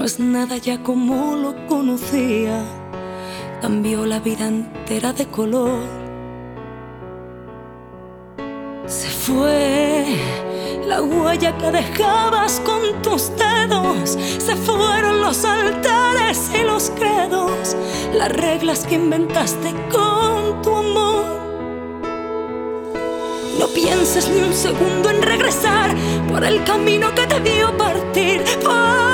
No es nada ya como lo conocía. Cambió la vida entera de color. Se fue la huella que dejabas con tus dedos. Se fueron los altares y los credos, las reglas que inventaste con tu amor. No pienses ni un segundo en regresar por el camino que te vio partir.